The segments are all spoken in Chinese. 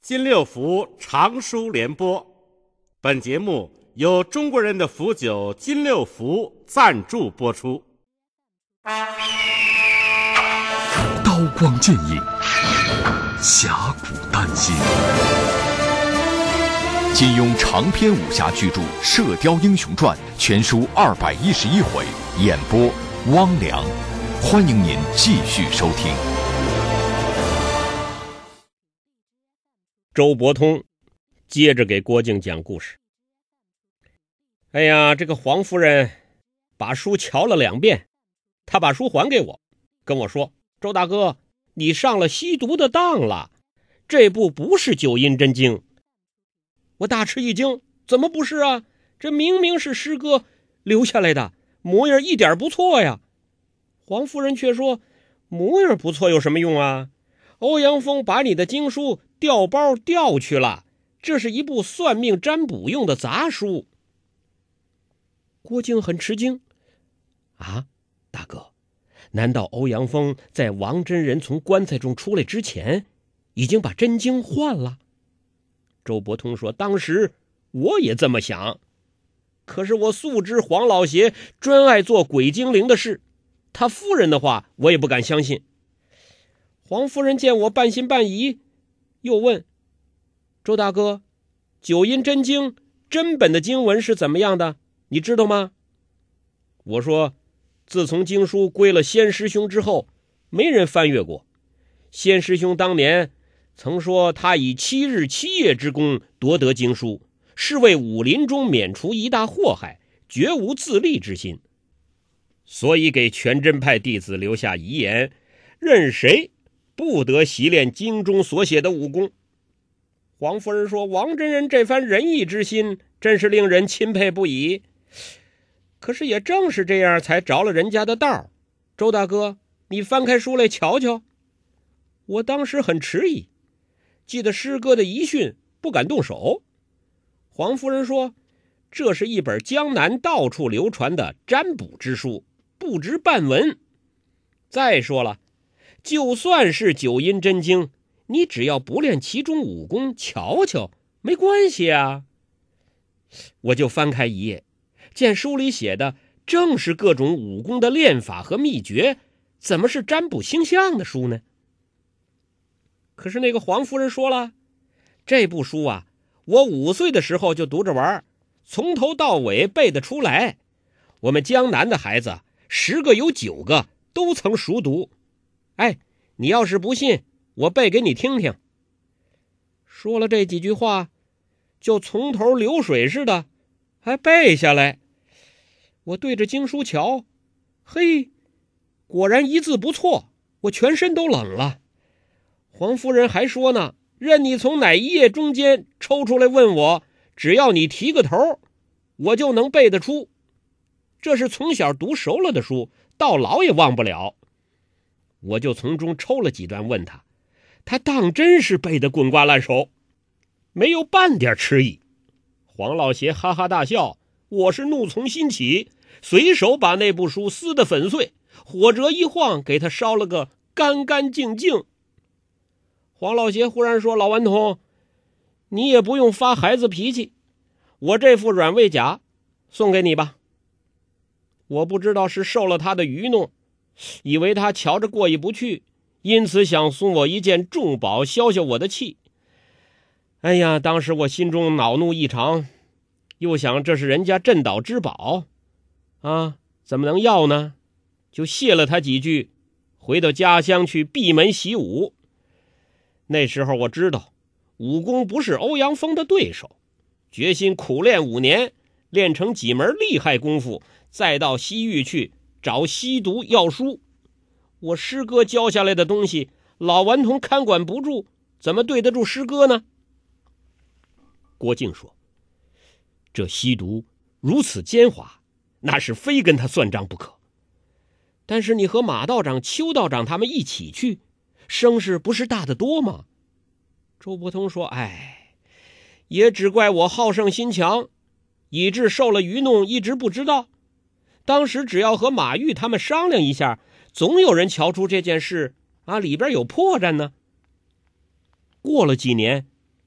金六福长书联播，本节目由中国人的福酒金六福赞助播出。 刀光剑影，侠骨丹心。金庸长篇武侠巨著《射雕英雄传》全书211回，演播汪良。欢迎您继续收听。 周伯通接着给郭靖讲故事。哎呀，这个黄夫人把书瞧了2遍，她把书还给我，跟我说：“周大哥，你上了吸毒的当了，这部不是九阴真经。”我大吃一惊，怎么不是啊？这明明是师哥留下来的，模样一点不错呀。黄夫人却说：“模样不错有什么用啊？欧阳锋把你的经书调包调去了，这是一部算命占卜用的杂书。”郭靖很吃惊：“啊，大哥，难道欧阳锋在王真人从棺材中出来之前，已经把真经换了？”周伯通说：“当时我也这么想，可是我素知黄老邪专爱做鬼精灵的事，他夫人的话我也不敢相信。”黄夫人见我半信半疑，又问：“周大哥，九阴真经真本的经文是怎么样的？你知道吗？”我说：“自从经书归了先师兄之后，没人翻阅过。先师兄当年曾说，他以7日7夜之功夺得经书，是为武林中免除一大祸害，绝无自立之心，所以给全真派弟子留下遗言，任谁不得习练经中所写的武功。”黄夫人说：“王真人这番仁义之心，真是令人钦佩不已。可是也正是这样，才着了人家的道。周大哥，你翻开书来瞧瞧。”我当时很迟疑，记得师哥的遗训，不敢动手。黄夫人说：“这是一本江南到处流传的占卜之书，不值半文。再说了，就算是九阴真经，你只要不练其中武功，瞧瞧没关系啊。”我就翻开一页，见书里写的正是各种武功的练法和秘诀，怎么是占卜星象的书呢？可是那个黄夫人说了，这部书啊，我5岁的时候就读着玩，从头到尾背得出来。我们江南的孩子10个有9个都曾熟读。哎，你要是不信，我背给你听听。说了这几句话，就从头流水似的，还背下来。我对着经书瞧，嘿，果然一字不错，我全身都冷了。黄夫人还说呢，任你从哪一页中间抽出来问我，只要你提个头，我就能背得出。这是从小读熟了的书，到老也忘不了。我就从中抽了几段问他，他当真是背得滚瓜烂熟，没有半点迟疑。黄老邪哈哈大笑，我是怒从心起，随手把那部书撕得粉碎，火折一晃，给他烧了个干干净净。黄老邪忽然说：“老顽童，你也不用发孩子脾气，我这副软猬甲送给你吧。”我不知道是受了他的愚弄，以为他瞧着过意不去，因此想送我一件重宝消消我的气。哎呀，当时我心中恼怒异常，又想这是人家镇岛之宝啊，怎么能要呢？就谢了他几句，回到家乡去闭门习武。那时候我知道武功不是欧阳锋的对手，决心苦练5年，练成几门厉害功夫，再到西域去找吸毒要书。我师哥教下来的东西，老顽童看管不住，怎么对得住师哥呢？郭靖说：“这吸毒如此奸猾，那是非跟他算账不可。但是你和马道长、邱道长他们一起去，声势不是大得多吗？”周伯通说：“哎，也只怪我好胜心强，以致受了愚弄，一直不知道。当时只要和马玉他们商量一下，总有人瞧出这件事啊里边有破绽呢。”过了几年，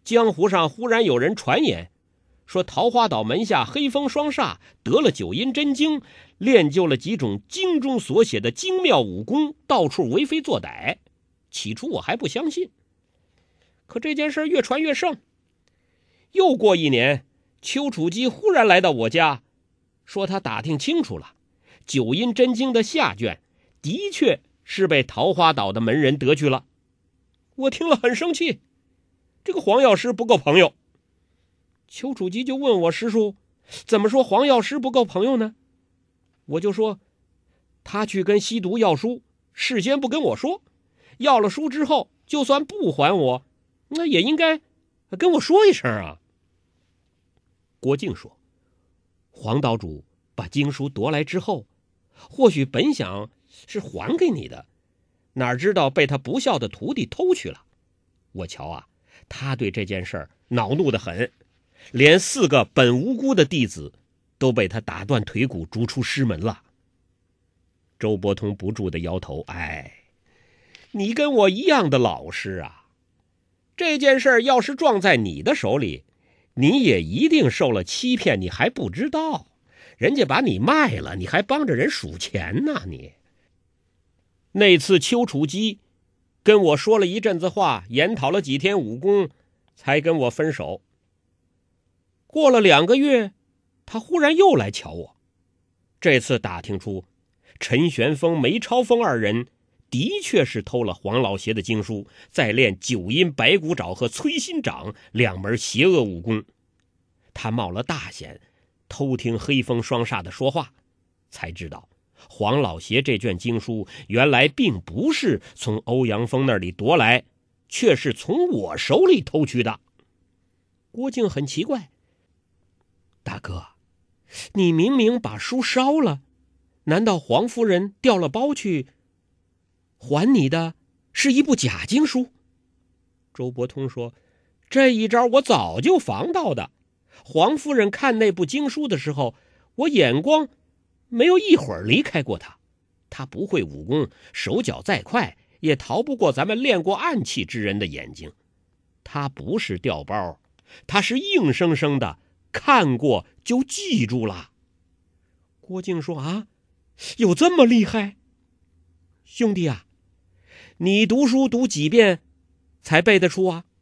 江湖上忽然有人传言，说桃花岛门下黑风双煞得了九阴真经，练就了几种经中所写的精妙武功，到处为非作歹。起初我还不相信，可这件事越传越盛。又过1年，丘处机忽然来到我家，说他打听清楚了，九阴真经的下卷的确是被桃花岛的门人得去了。我听了很生气，这个黄药师不够朋友。丘处机就问我师叔，怎么说黄药师不够朋友呢？我就说，他去跟西毒要书，事先不跟我说，要了书之后，就算不还我，那也应该跟我说一声啊。郭靖说，黄岛主把经书夺来之后，或许本想是还给你的，哪知道被他不孝的徒弟偷去了。我瞧啊，他对这件事恼怒得很，连4个本无辜的弟子都被他打断腿骨，逐出师门了。周伯通不住地摇头，你跟我一样的老实啊，这件事要是撞在你的手里，你也一定受了欺骗，你还不知道，人家把你卖了，你还帮着人数钱呢。你那次丘处机跟我说了一阵子话，研讨了几天武功，才跟我分手。过了2个月，他忽然又来瞧我，这次打听出陈玄风、梅超风2人的确是偷了黄老邪的经书，再练九阴白骨爪和摧心掌2门邪恶武功。他冒了大险，偷听黑风双煞的说话，才知道黄老邪这卷经书原来并不是从欧阳锋那里夺来，却是从我手里偷去的。郭靖很奇怪，大哥，你明明把书烧了，难道黄夫人调了包去还你的是一部假经书？周伯通说，这一招我早就防到的。黄夫人看那部经书的时候，我眼光没有一会儿离开过她。她不会武功，手脚再快，也逃不过咱们练过暗器之人的眼睛。她不是调包，她是硬生生的看过就记住了。郭靖说，啊，有这么厉害？兄弟啊，你读书读几遍才背得出啊？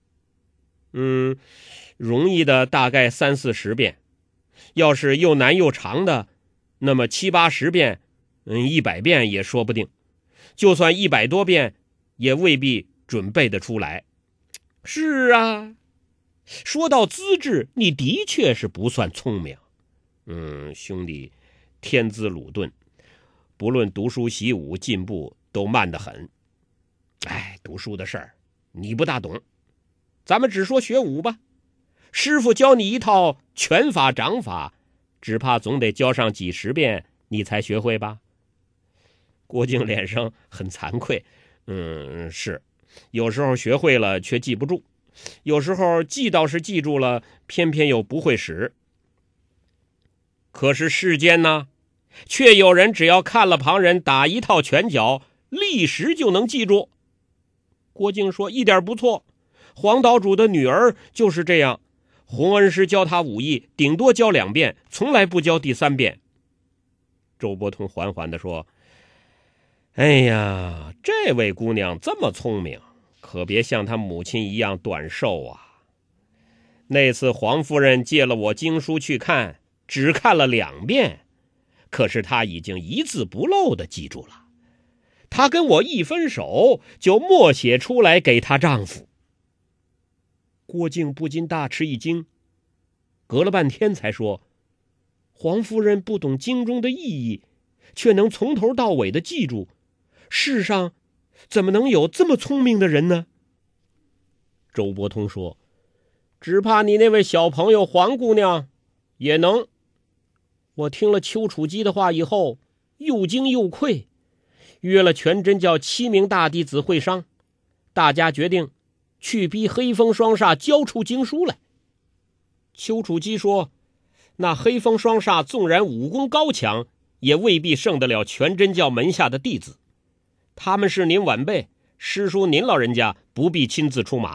容易的大概30-40遍，要是又难又长的，那么70-80遍，100遍也说不定。就算100多遍，也未必准备得出来。是啊，说到资质，你的确是不算聪明。兄弟天资鲁钝，不论读书习武进步都慢得很。读书的事儿你不大懂，咱们只说学武吧。师傅教你一套拳法掌法，只怕总得教上几10遍你才学会吧。郭靖脸上很惭愧，是，有时候学会了却记不住，有时候记倒是记住了，偏偏又不会使。可是世间呢，却有人只要看了旁人打一套拳脚，立时就能记住。郭靖说，一点不错，黄岛主的女儿就是这样，洪恩师教她武艺，顶多教2遍，从来不教第3遍。周伯通缓缓地说，这位姑娘这么聪明，可别像她母亲一样短寿啊。那次黄夫人借了我经书去看，只看了2遍，可是她已经一字不漏地记住了。她跟我一分手，就默写出来给她丈夫。郭靖不禁大吃一惊，隔了半天才说，黄夫人不懂经中的意义，却能从头到尾的记住，世上怎么能有这么聪明的人呢？周伯通说，只怕你那位小朋友黄姑娘也能。我听了丘处机的话以后，又惊又愧，约了全真教7名大弟子会商，大家决定去逼黑风双煞交出经书来。丘处机说，那黑风双煞纵然武功高强，也未必胜得了全真教门下的弟子。他们是您晚辈，师叔您老人家不必亲自出马，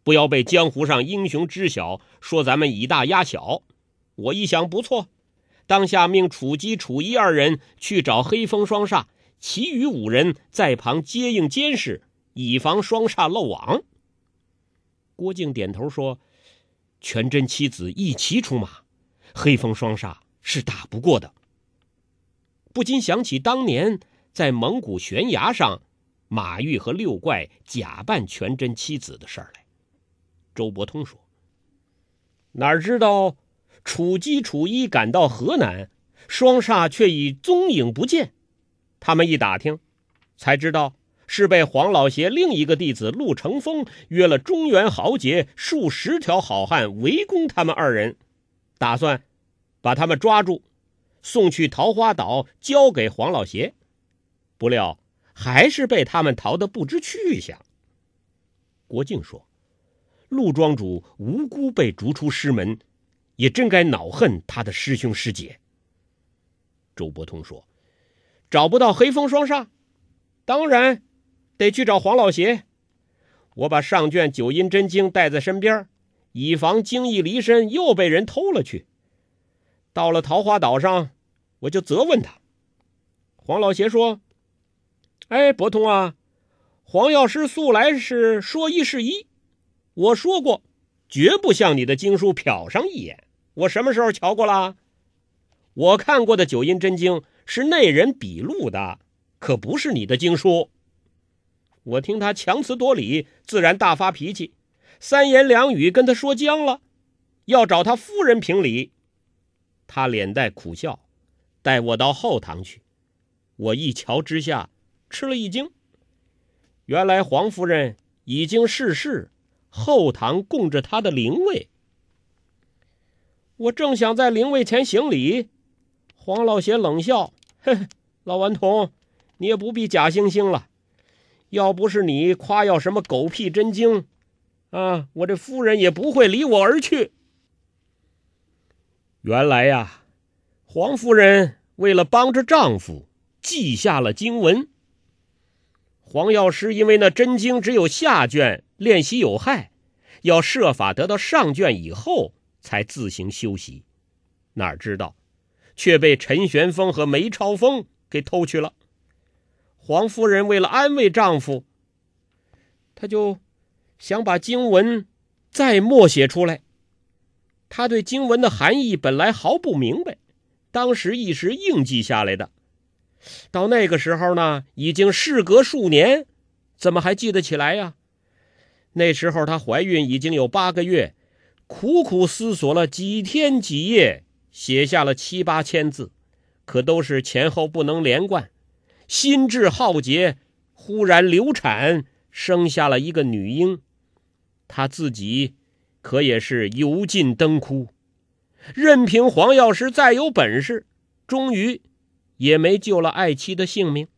不要被江湖上英雄知晓，说咱们以大压小。我一想不错，当下命楚姬、楚一二人去找黑风双煞，其余5人在旁接应监视，以防双煞漏网。郭靖点头说：全真七子一齐出马，黑风双煞是打不过的。不禁想起当年在蒙古悬崖上，马玉和六怪假扮全真七子的事儿来。周伯通说：哪知道楚姬、楚一赶到河南，双煞却已踪影不见。他们一打听，才知道是被黄老邪另一个弟子陆成风约了中原豪杰数十条好汉围攻他们2人，打算把他们抓住，送去桃花岛交给黄老邪。不料还是被他们逃得不知去向。郭靖说：陆庄主无辜被逐出师门，也真该恼恨他的师兄师姐。周伯通说：找不到黑风双煞，当然得去找黄老邪。我把上卷九阴真经带在身边，以防经一离身又被人偷了去。到了桃花岛上，我就责问他。黄老邪说：伯通啊，黄药师素来是说一是一，我说过绝不向你的经书瞟上一眼，我什么时候瞧过了？我看过的九阴真经是内人笔录的，可不是你的经书。我听他强词夺理，自然大发脾气，3言2语跟他说僵了，要找他夫人评理。他脸带苦笑，带我到后堂去。我一瞧之下，吃了一惊，原来黄夫人已经逝世，后堂供着她的灵位。我正想在灵位前行礼，黄老邪冷笑：老顽童，你也不必假惺惺了，要不是你夸耀什么狗屁真经啊，我这夫人也不会离我而去。原来呀，黄夫人为了帮着丈夫记下了经文。黄药师因为那真经只有下卷，练习有害，要设法得到上卷以后才自行修习，哪知道却被陈玄风和梅超风给偷去了。黄夫人为了安慰丈夫，她就想把经文再默写出来。她对经文的含义本来毫不明白，当时一时硬记下来的。到那个时候呢，已经事隔数年，怎么还记得起来呀？那时候她怀孕已经有8个月，苦苦思索了几天几夜，写下了7、8千字，可都是前后不能连贯，心智浩劫，忽然流产，生下了一个女婴。她自己可也是油尽灯枯，任凭黄药师再有本事，终于也没救了爱妻的性命。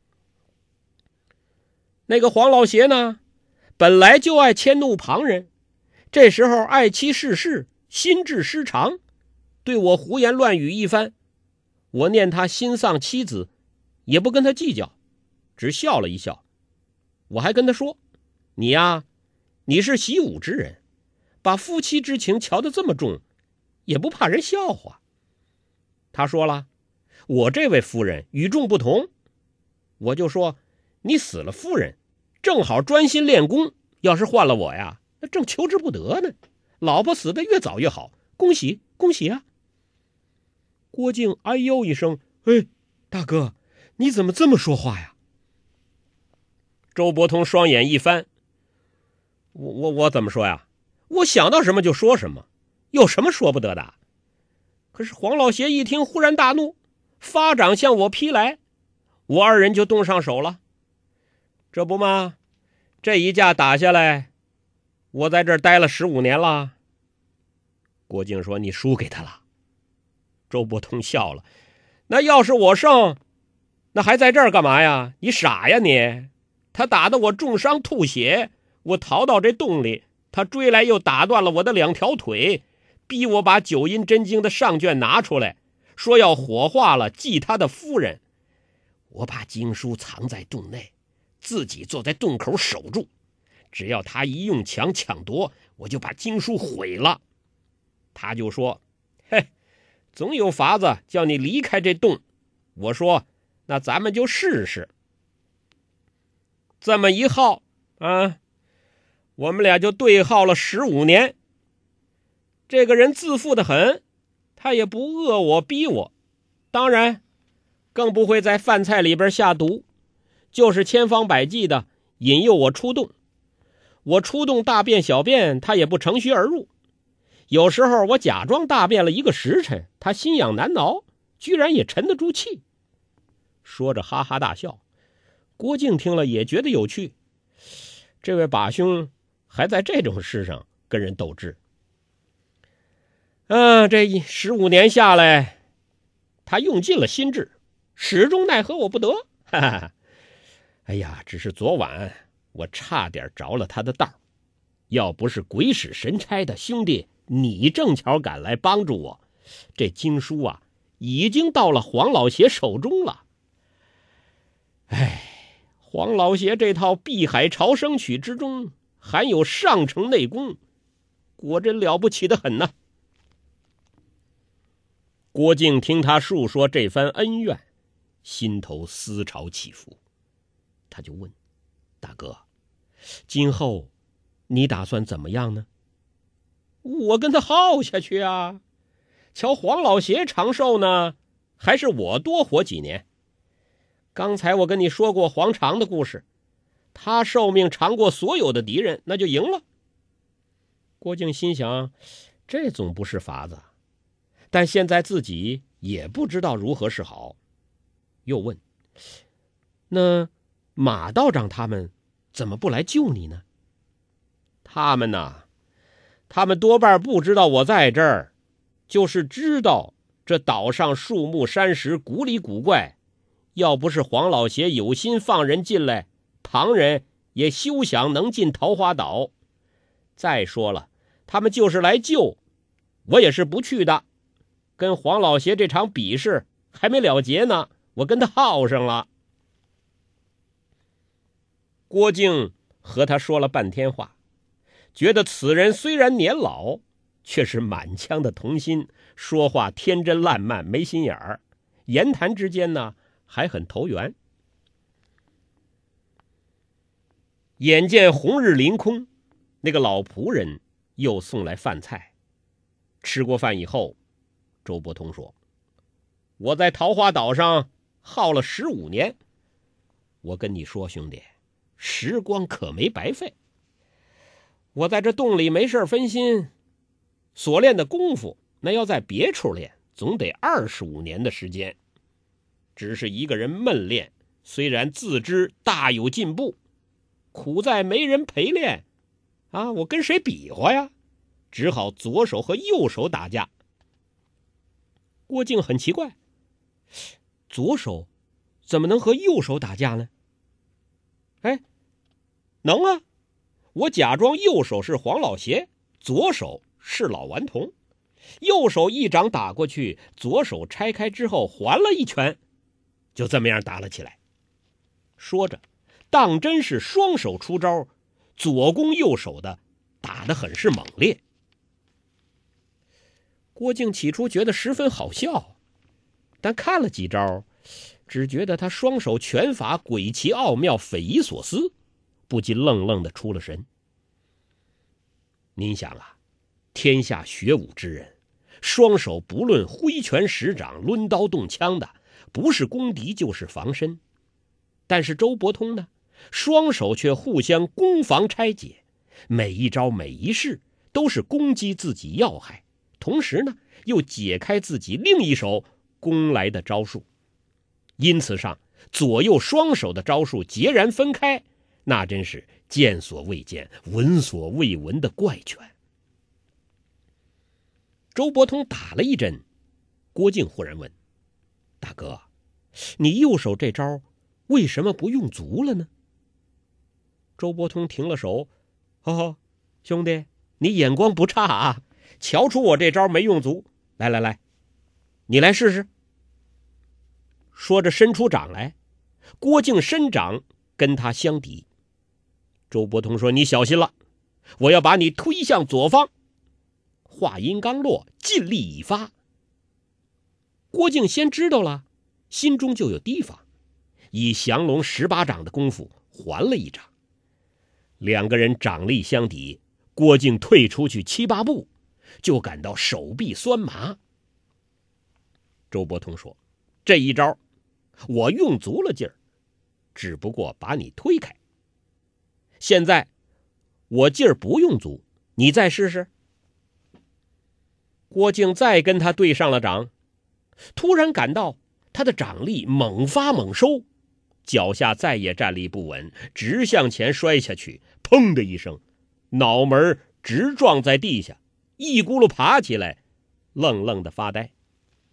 那个黄老邪呢，本来就爱迁怒旁人，这时候爱妻逝世，心智失常，对我胡言乱语一番。我念他心丧妻子，也不跟他计较，只笑了一笑。我还跟他说：你呀，你是习武之人，把夫妻之情瞧得这么重，也不怕人笑话。他说了：我这位夫人与众不同。我就说：你死了夫人，正好专心练功，要是换了我呀，那正求之不得呢。老婆死得越早越好，恭喜恭喜啊！郭靖哎呦一声：大哥，你怎么这么说话呀？周伯通双眼一翻：我怎么说呀？我想到什么就说什么，有什么说不得的？可是黄老邪一听，忽然大怒，发掌向我劈来，我2人就动上手了。这不嘛，这一架打下来，我在这儿待了15年了。郭靖说：你输给他了。周伯通笑了：那要是我胜，那还在这儿干嘛呀？你傻呀你！他打得我重伤吐血，我逃到这洞里，他追来又打断了我的2条腿，逼我把九阴真经的上卷拿出来，说要火化了祭他的夫人。我把经书藏在洞内，自己坐在洞口守住， 只要他一用强抢夺，我就把经书毁了。他就说，嘿，总有法子叫你离开这洞。我说，那咱们就试试。这么一耗啊，我们俩就对耗了15年。这个人自负得很，他也不饿我逼我，当然更不会在饭菜里边下毒，就是千方百计的引诱我出洞。我出洞大便小便，他也不乘虚而入。有时候我假装大便了1个时辰，他心痒难挠，居然也沉得住气。说着哈哈大笑。郭靖听了也觉得有趣，这位把兄还在这种事上跟人斗智。这15年下来，他用尽了心智，始终奈何我不得。哈哈，哎呀，只是昨晚我差点着了他的道，要不是鬼使神差的兄弟你正巧赶来帮助我，这经书啊已经到了黄老邪手中了。黄老邪这套碧海潮生曲之中含有上乘内功，果真了不起的很呐。郭靖听他述说这番恩怨，心头思潮起伏，他就问，大哥，今后你打算怎么样呢？我跟他耗下去啊，瞧黄老邪长寿呢，还是我多活几年。刚才我跟你说过黄长的故事，他寿命长过所有的敌人，那就赢了。郭靖心想，这总不是法子，但现在自己也不知道如何是好。又问，那马道长他们怎么不来救你呢？他们呐，他们多半不知道我在这儿，就是知道这岛上树木山石古里古怪，要不是黄老邪有心放人进来，旁人也休想能进桃花岛。再说了，他们就是来救，我也是不去的。跟黄老邪这场比试还没了结呢，我跟他耗上了。郭靖和他说了半天话，觉得此人虽然年老，却是满腔的童心，说话天真烂漫，没心眼儿，言谈之间呢还很投缘。眼见红日临空，那个老仆人又送来饭菜。吃过饭以后，周伯通说，我在桃花岛上耗了15年，我跟你说兄弟，时光可没白费。我在这洞里没事分心，所练的功夫那要在别处练，总得25年的时间。只是一个人闷练，虽然自知大有进步，苦在没人陪练啊！我跟谁比划呀？只好左手和右手打架。郭靖很奇怪，左手怎么能和右手打架呢？能啊！我假装右手是黄老邪，左手是老顽童，右手一掌打过去，左手拆开之后还了一拳，就这么样打了起来。说着，当真是双手出招，左攻右守的，打得很是猛烈。郭靖起初觉得十分好笑，但看了几招，只觉得他双手拳法诡奇奥妙，匪夷所思，不禁愣愣的出了神。您想啊，天下学武之人，双手不论挥拳使掌、抡刀动枪的，不是攻敌就是防身。但是周伯通呢，双手却互相攻防拆解，每一招每一式都是攻击自己要害，同时呢又解开自己另一手攻来的招数。因此上左右双手的招数截然分开，那真是见所未见、闻所未闻的怪拳。周伯通打了一阵，郭靖忽然问，大哥，你右手这招为什么不用足了呢？周伯通停了手，兄弟，你眼光不差啊，瞧出我这招没用足，来，你来试试。说着伸出掌来，郭靖伸掌跟他相抵。 周伯通说：“你小心了，我要把你推向左方。”话音刚落，尽力已发。郭靖先知道了，心中就有提防，以降龙18掌的功夫还了一掌。两个人掌力相抵，郭靖退出去7、8步，就感到手臂酸麻。周伯通说：“这一招我用足了劲儿，只不过把你推开。现在我劲儿不用足，你再试试。”郭靖再跟他对上了掌，突然感到他的掌力猛发猛收，脚下再也站立不稳，直向前摔下去，砰的一声，脑门直撞在地下，一咕噜爬起来，愣愣的发呆。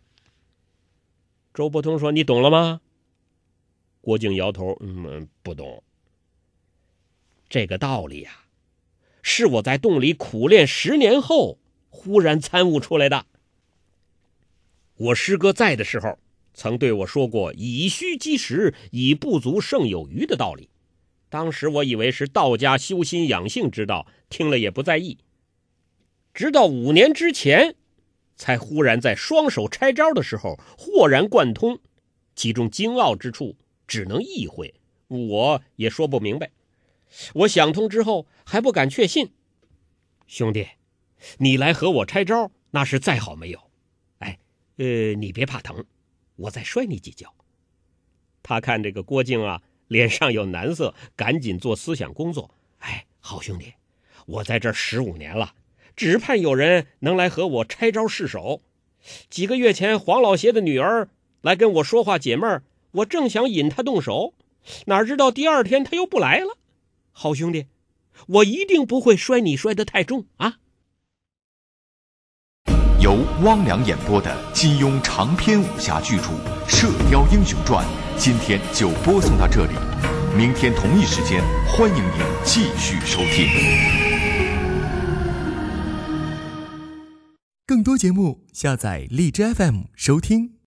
周伯通说：“你懂了吗？”郭靖摇头：“不懂。这个道理呀，是我在洞里苦练10年后忽然参悟出来的。我师哥在的时候曾对我说过以虚击实，以不足胜有余的道理，当时我以为是道家修心养性之道，听了也不在意，直到5年之前才忽然在双手拆招的时候豁然贯通，其中精奥之处只能意会，我也说不明白。我想通之后还不敢确信。兄弟，你来和我拆招，那是再好没有。你别怕疼，我再摔你几脚。”他看这个郭靖啊，脸上有难色，赶紧做思想工作。好兄弟，我在这儿15年了，只盼有人能来和我拆招试手。几个月前黄老邪的女儿来跟我说话解闷，我正想引她动手，哪知道第2天她又不来了。好兄弟，我一定不会摔你摔得太重啊！ 由汪良演播的金庸长篇武侠巨著《射雕英雄传》，今天就播送到这里。明天同一时间，欢迎您继续收听。 更多节目，下载荔枝FM收听。